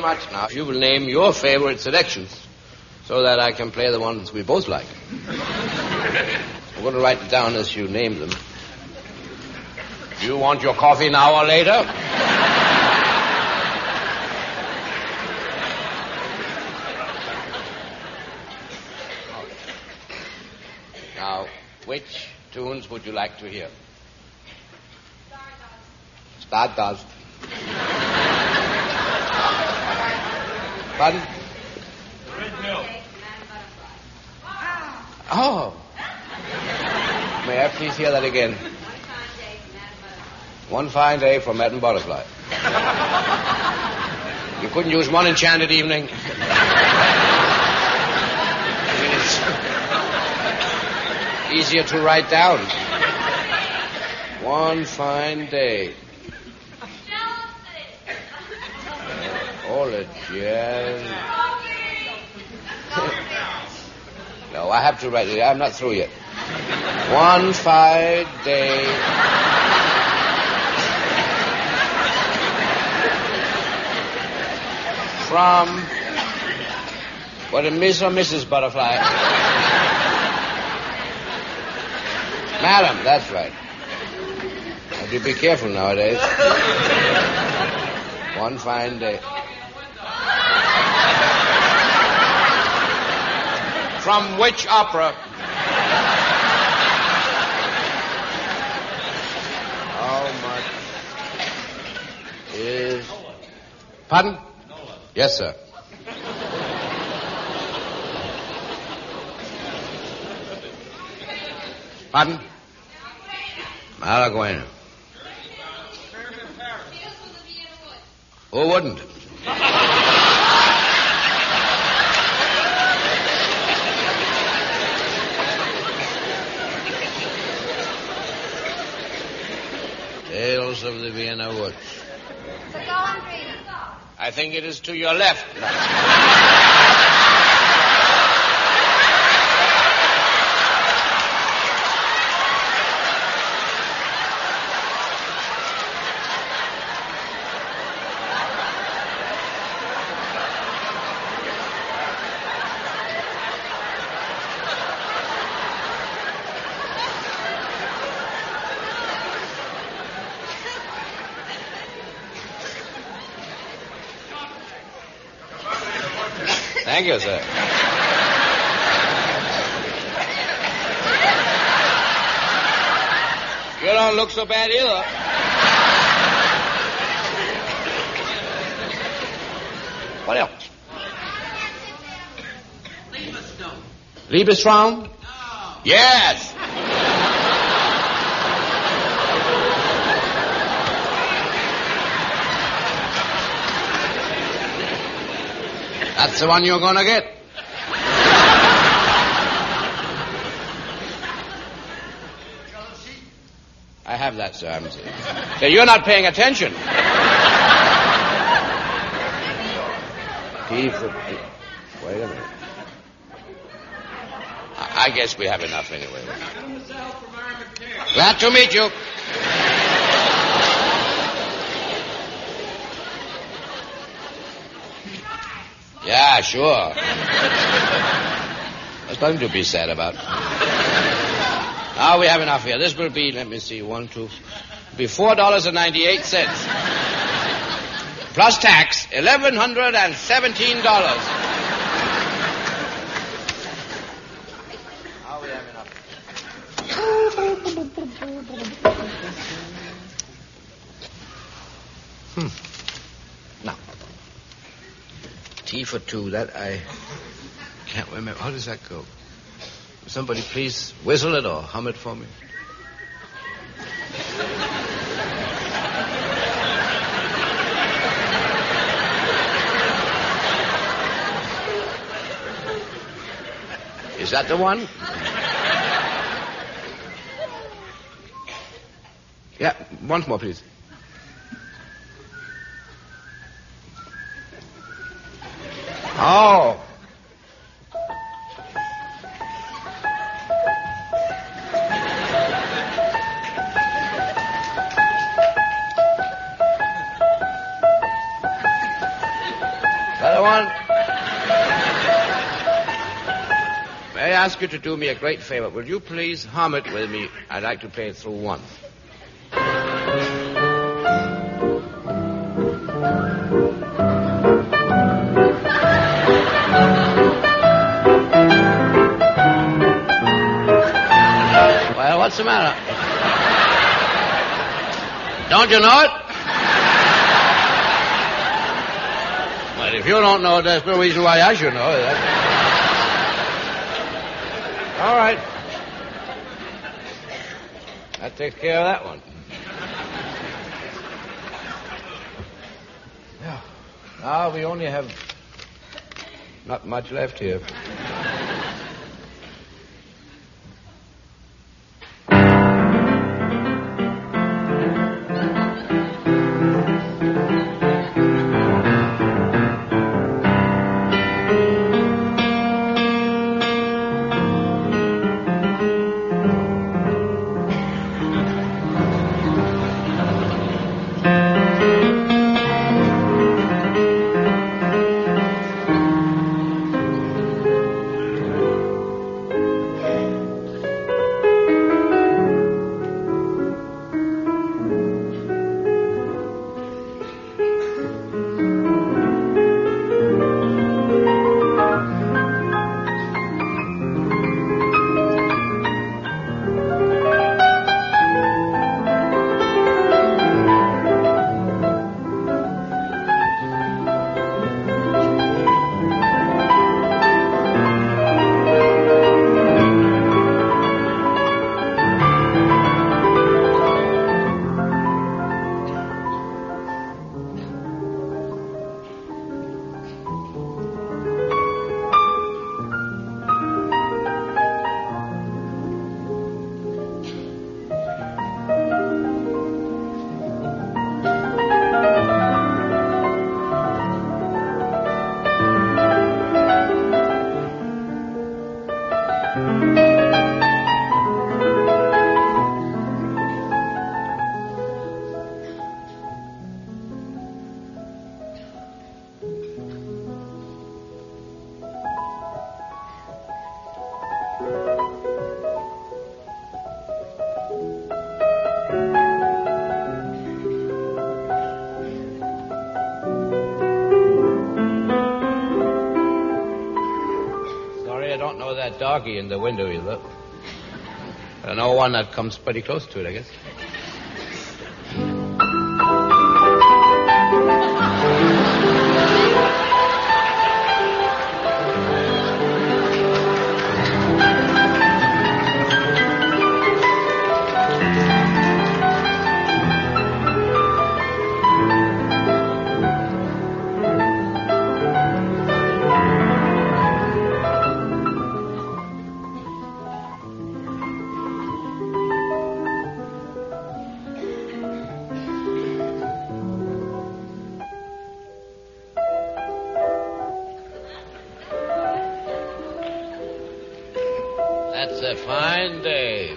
much. Now, if you will name your favorite selections so that I can play the ones we both like. I'm going to write it down as you name them. Do you want your coffee now or later? Now, which tunes would you like to hear? Stardust. Pardon? Red milk. Oh. May I please hear that again? One fine day for Madame Butterfly. You couldn't use one enchanted evening? I mean, it's easier to write down. One fine day. All it, yeah. No, I have to write it. I'm not through yet. One fine day. From... What, a Miss or Mrs. Butterfly? Madam, that's right. Have to be careful nowadays. One fine day. From which opera? How much is... Pardon? Yes, sir. Pardon? Malaguena. Who wouldn't? Tales of the Vienna Woods. I think it is to your left. Thank you, sir. You don't look so bad either. What else? Liebesstone. Liebesraum? No. Yes. That's the one you're going to get. I have that, sir. So you're not paying attention. Wait a minute. I guess we have enough anyway. Glad to meet you. Yeah, sure. There's nothing to be sad about. Now we have enough here. This will be, let me see, be $4.98. Plus tax, $1,117. Now we have enough. Now. T for two, that I can't remember. How does that go? Somebody please whistle it or hum it for me. Is that the one? Yeah, once more, please. Oh. ask you to do me a great favor. Will you please hum it with me? I'd like to play it through once. Well, what's the matter? Don't you know it? Well, if you don't know it, there's no reason why I should know it. All right. That takes care of that one. Yeah. Now we only have not much left here. Doggy in the window either. I know one that comes pretty close to it, I guess. That's a fine day.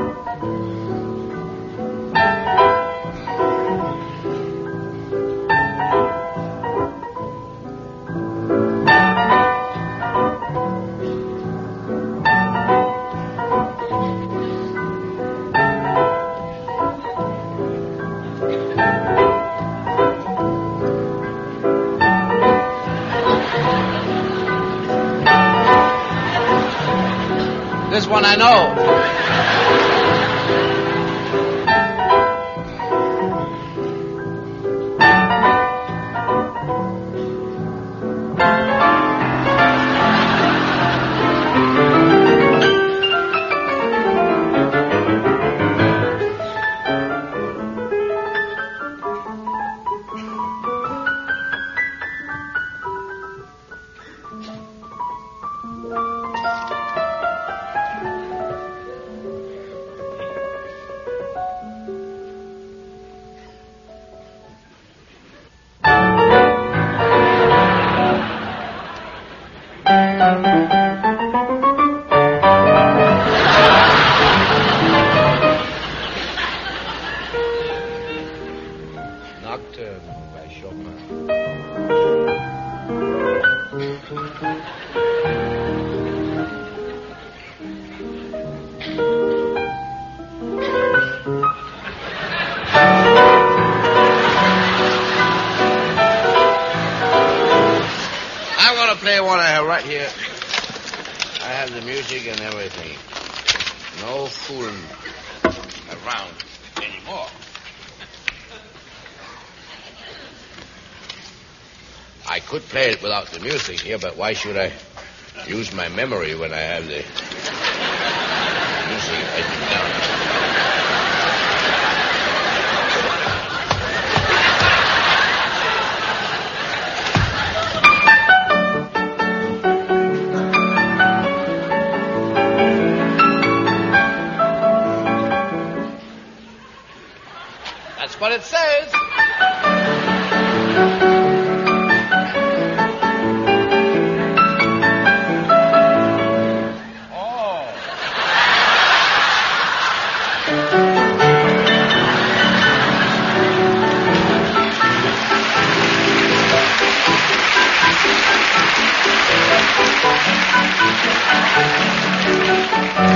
This one I know. Nocturne by Chopin. I'm going to play one I have right here. I have the music and everything. No fooling around anymore. I could play it without the music here, but why should I use my memory when I have the music written down? That's what it says.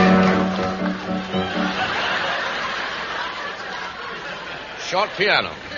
Short piano.